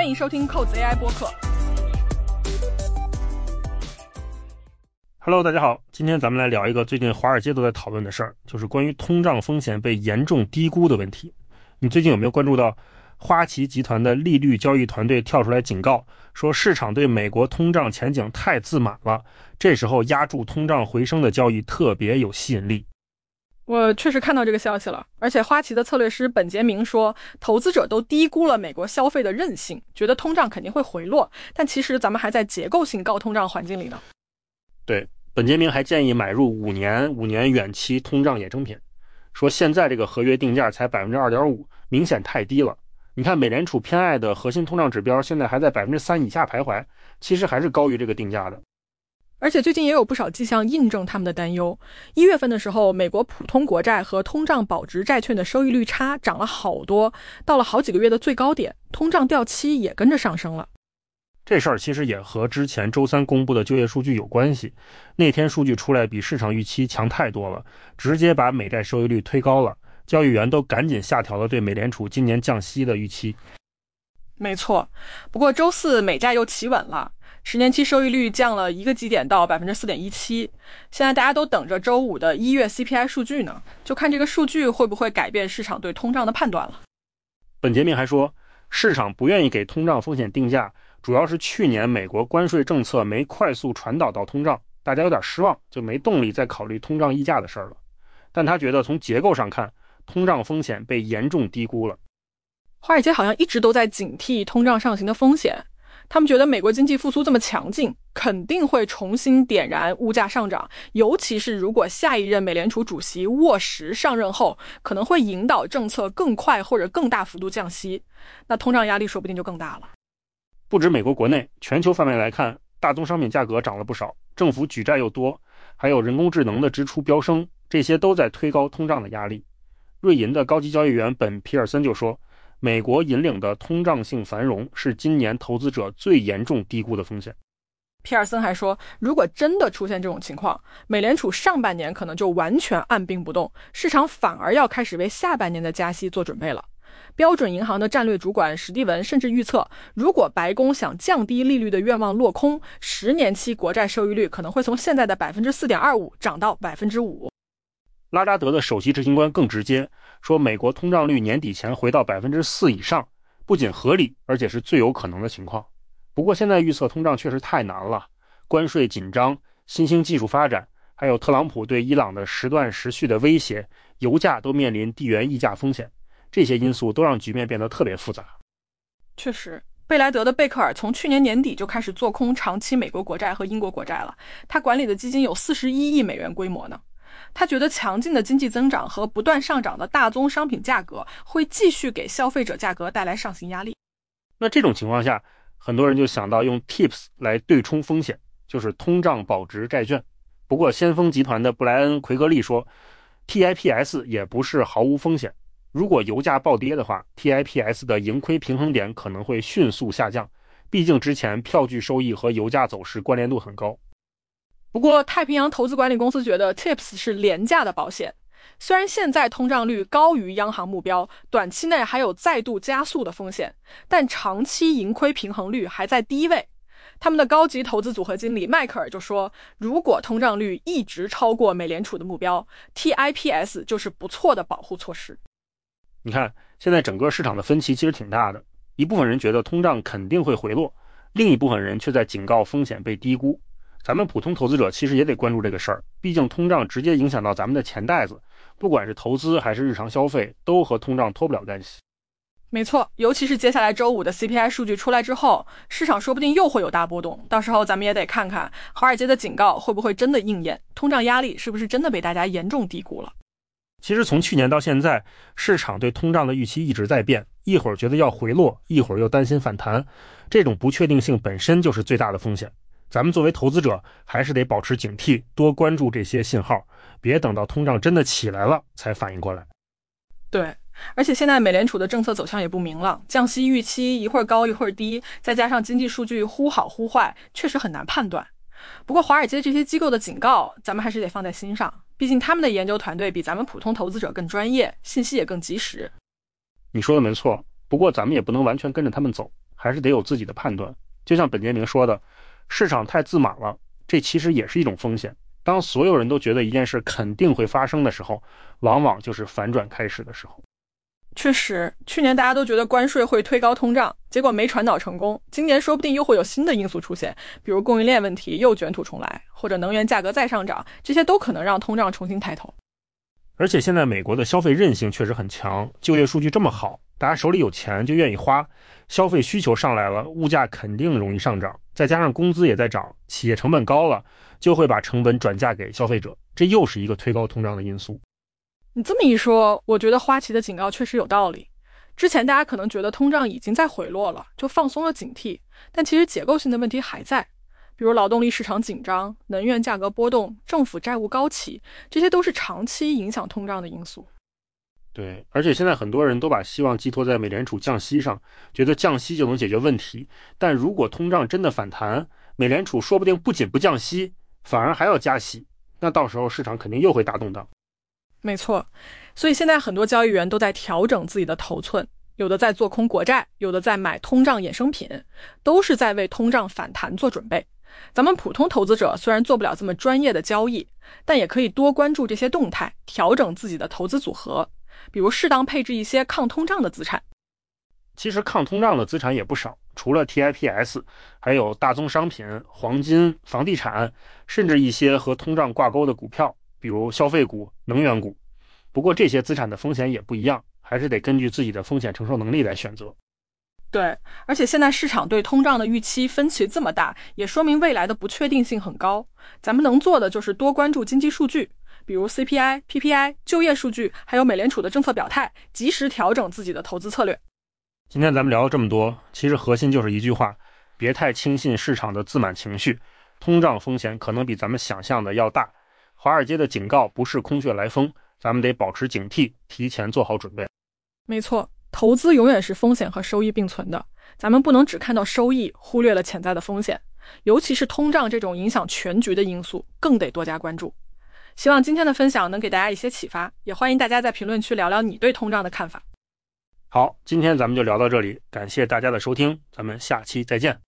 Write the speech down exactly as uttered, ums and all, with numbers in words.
欢迎收听扣子 A I 播客。 Hello， 大家好，今天咱们来聊一个最近华尔街都在讨论的事儿，就是关于通胀风险被严重低估的问题。你最近有没有关注到花旗集团的利率交易团队跳出来警告，说市场对美国通胀前景太自满了，这时候压住通胀回升的交易特别有吸引力。 我确实看到这个消息了，而且花旗的策略师本杰明说，投资者都低估了美国消费的韧性，觉得通胀肯定会回落，但其实咱们还在结构性高通胀环境里呢。 对，本杰明还建议买入五年五年远期通胀衍生品，说现在这个合约定价才 百分之二点五， 明显太低了。你看美联储偏爱的核心通胀指标现在还在 百分之三 以下徘徊，其实还是高于这个定价的。 而且最近也有不少迹象印证他们的担忧。一月份的时候，美国普通国债和通胀保值债券的收益率差涨了好多，到了好几个月的最高点，通胀掉期也跟着上升了。 这事儿其实也和之前周三公布的就业数据有关系，那天数据出来比市场预期强太多了，直接把美债收益率推高了，交易员都赶紧下调了对美联储今年降息的预期。 没错，不过周四美债又企稳了，十年期收益率降了一个基点到 百分之四点一七， 现在大家都等着周五的一月 C P I 数据呢，就看这个数据会不会改变市场对通胀的判断了。 本杰明还说，市场不愿意给通胀风险定价，主要是去年美国关税政策没快速传导到通胀，大家有点失望，就没动力再考虑通胀溢价的事儿了。但他觉得从结构上看，通胀风险被严重低估了。 华尔街好像一直都在警惕通胀上行的风险，他们觉得美国经济复苏这么强劲，肯定会重新点燃物价上涨，尤其是如果下一任美联储主席沃什上任后，可能会引导政策更快或者更大幅度降息，那通胀压力说不定就更大了。 不止美国国内，全球范围来看，大宗商品价格涨了不少，政府举债又多，还有人工智能的支出飙升，这些都在推高通胀的压力。瑞银的高级交易员本皮尔森就说，美国引领的通胀性繁荣是今年投资者最严重低估的风险。 皮尔森还说，如果真的出现这种情况，美联储上半年可能就完全按兵不动，市场反而要开始为下半年的加息做准备了。标准银行的战略主管史蒂文甚至预测，如果白宫想降低利率的愿望落空，十年期国债收益率可能会从现在的 百分之四点二五 涨到 百分之五。 拉扎德的首席执行官更直接，说美国通胀率年底前回到 百分之四 以上，不仅合理，而且是最有可能的情况。不过现在预测通胀确实太难了，关税紧张、新兴技术发展，还有特朗普对伊朗的时断时续的威胁，油价都面临地缘溢价风险，这些因素都让局面变得特别复杂。 确实，贝莱德的贝克尔从去年年底就开始做空长期美国国债和英国国债了，他管理的基金有四十一亿美元规模呢。他觉得强劲的经济增长和不断上涨的大宗商品价格会继续给消费者价格带来上行压力。 那这种情况下，很多人就想到用 T I P S 来对冲风险，就是通胀保值债券。不过先锋集团的布莱恩·奎格利说， T I P S 也不是毫无风险，如果油价暴跌的话， T I P S 的盈亏平衡点可能会迅速下降，毕竟之前票据收益和油价走势关联度很高。 不过太平洋投资管理公司觉得 T I P S 是廉价的保险，虽然现在通胀率高于央行目标，短期内还有再度加速的风险，但长期盈亏平衡率还在低位。他们的高级投资组合经理迈克尔就说，如果通胀率一直超过美联储的目标， T I P S 就是不错的保护措施。 你看现在整个市场的分歧其实挺大的，一部分人觉得通胀肯定会回落，另一部分人却在警告风险被低估。咱们普通投资者其实也得关注这个事儿，毕竟通胀直接影响到咱们的钱袋子，不管是投资还是日常消费，都和通胀脱不了干系。 没错，尤其是接下来周五的 C P I 数据出来之后，市场说不定又会有大波动，到时候咱们也得看看华尔街的警告会不会真的应验，通胀压力是不是真的被大家严重低估了。 其实从去年到现在，市场对通胀的预期一直在变，一会儿觉得要回落，一会儿又担心反弹，这种不确定性本身就是最大的风险。咱们作为投资者还是得保持警惕，多关注这些信号，别等到通胀真的起来了才反应过来。 对，而且现在美联储的政策走向也不明朗，降息预期一会儿高一会儿低，再加上经济数据忽好忽坏，确实很难判断。不过华尔街这些机构的警告咱们还是得放在心上，毕竟他们的研究团队比咱们普通投资者更专业，信息也更及时。 你说的没错，不过咱们也不能完全跟着他们走， 还是得有自己的判断。就像本杰明说的，市场太自满了，这其实也是一种风险。当所有人都觉得一件事肯定会发生的时候，往往就是反转开始的时候。 确实，去年大家都觉得关税会推高通胀，结果没传导成功。今年说不定又会有新的因素出现，比如供应链问题又卷土重来，或者能源价格再上涨，这些都可能让通胀重新抬头。 而且现在美国的消费韧性确实很强，就业数据这么好，大家手里有钱就愿意花，消费需求上来了，物价肯定容易上涨，再加上工资也在涨，企业成本高了，就会把成本转嫁给消费者，这又是一个推高通胀的因素。 你这么一说，我觉得花旗的警告确实有道理。之前大家可能觉得通胀已经在回落了，就放松了警惕，但其实结构性的问题还在，比如劳动力市场紧张、能源价格波动、政府债务高企，这些都是长期影响通胀的因素。 对，而且现在很多人都把希望寄托在美联储降息上，觉得降息就能解决问题，但如果通胀真的反弹，美联储说不定不仅不降息，反而还要加息，那到时候市场肯定又会大动荡。 没错，所以现在很多交易员都在调整自己的头寸，有的在做空国债，有的在买通胀衍生品，都是在为通胀反弹做准备。咱们普通投资者虽然做不了这么专业的交易，但也可以多关注这些动态，调整自己的投资组合，比如适当配置一些抗通胀的资产。 其实抗通胀的资产也不少，除了 T I P S， 还有大宗商品、黄金、房地产，甚至一些和通胀挂钩的股票，比如消费股、能源股。不过这些资产的风险也不一样，还是得根据自己的风险承受能力来选择。 对，而且现在市场对通胀的预期分歧这么大，也说明未来的不确定性很高。咱们能做的就是多关注经济数据，比如 C P I、P P I、就业数据，还有美联储的政策表态，及时调整自己的投资策略。 今天咱们聊了这么多，其实核心就是一句话，别太轻信市场的自满情绪，通胀风险可能比咱们想象的要大。华尔街的警告不是空穴来风，咱们得保持警惕，提前做好准备。 没错，投资永远是风险和收益并存的，咱们不能只看到收益，忽略了潜在的风险，尤其是通胀这种影响全局的因素，更得多加关注。希望今天的分享能给大家一些启发，也欢迎大家在评论区聊聊你对通胀的看法。 好，今天咱们就聊到这里，感谢大家的收听，咱们下期再见。